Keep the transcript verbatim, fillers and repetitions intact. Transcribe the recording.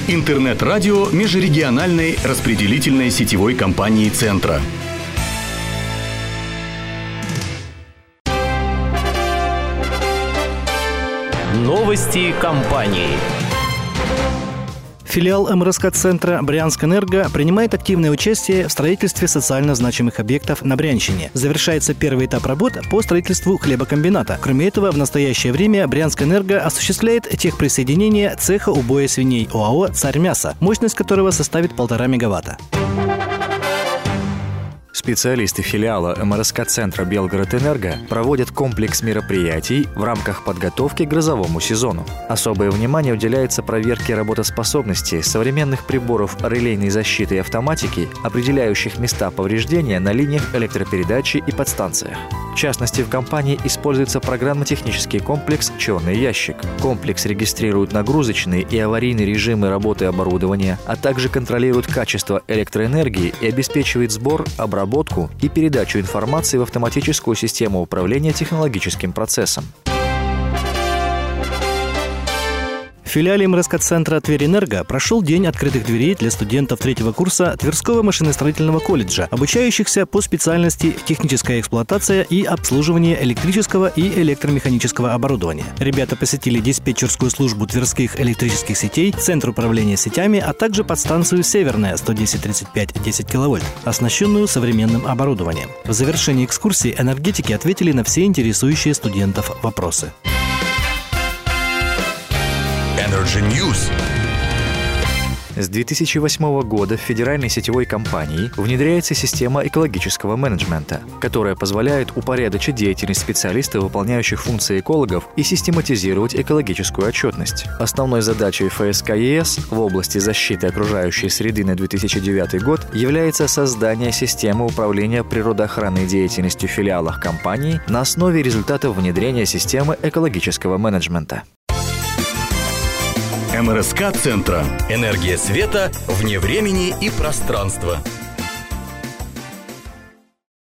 Интернет-радио межрегиональной распределительной сетевой компании «Центра». Новости компании. Филиал эм эр эс ка-центра «Брянскэнерго» принимает активное участие в строительстве социально значимых объектов на Брянщине. Завершается первый этап работ по строительству хлебокомбината. Кроме этого, в настоящее время «Брянскэнерго» осуществляет техприсоединение цеха убоя свиней ОАО «Царь мяса», мощность которого составит полтора мегаватта. Специалисты филиала эм эр эс ка-центра «Белгород-Энерго» проводят комплекс мероприятий в рамках подготовки к грозовому сезону. Особое внимание уделяется проверке работоспособности современных приборов релейной защиты и автоматики, определяющих места повреждения на линиях электропередачи и подстанциях. В частности, в компании используется программно-технический комплекс «Черный ящик». Комплекс регистрирует нагрузочные и аварийные режимы работы оборудования, а также контролирует качество электроэнергии и обеспечивает сбор, обработку и передачу информации в автоматическую систему управления технологическим процессом. В филиале эм эр эс ка-центра «Тверь-Энерго» прошел день открытых дверей для студентов третьего курса Тверского машиностроительного колледжа, обучающихся по специальности техническая эксплуатация и обслуживание электрического и электромеханического оборудования. Ребята посетили диспетчерскую службу Тверских электрических сетей, Центр управления сетями, а также подстанцию «Северная» сто десять тридцать пять десять киловольт, оснащенную современным оборудованием. В завершении экскурсии энергетики ответили на все интересующие студентов вопросы. Energy News. С две тысячи восьмого года в федеральной сетевой компании внедряется система экологического менеджмента, которая позволяет упорядочить деятельность специалистов, выполняющих функции экологов, и систематизировать экологическую отчетность. Основной задачей эф эс ка е эс в области защиты окружающей среды на две тысячи девятый год является создание системы управления природоохранной деятельностью в филиалах компании на основе результатов внедрения системы экологического менеджмента. эм эр эс ка-центра. Энергия света вне времени и пространства.